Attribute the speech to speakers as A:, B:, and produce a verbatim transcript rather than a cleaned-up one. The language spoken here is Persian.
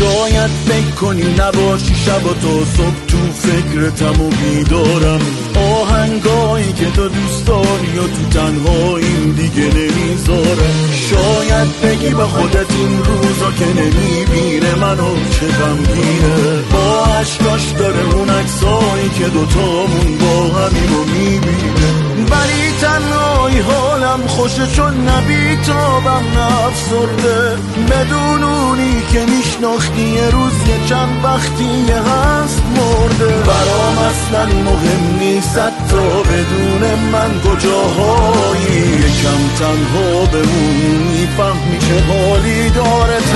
A: شاید فکر کنی نباشی شب و تا صبح تو فکرتم و بیدارم، آهنگایی که تو دوست داری و تو تنهاییم دیگه نمیذارم. شاید بگی به خودت این روزا که نمیبینه منو چه غمگینه، با عشقاش داره اون عکسایی که دوتامون با همین رو میبینه. ولی تنهایی حالم خوشه چون نبیتابم نفسرده، بدون اونی که میشناختی یه روز یه چند وقتی یه هست مرده. برام اصلا مهم نیست حتی بدون من کجاهایی، یکم تنها بمون میفهمی چه حالی داره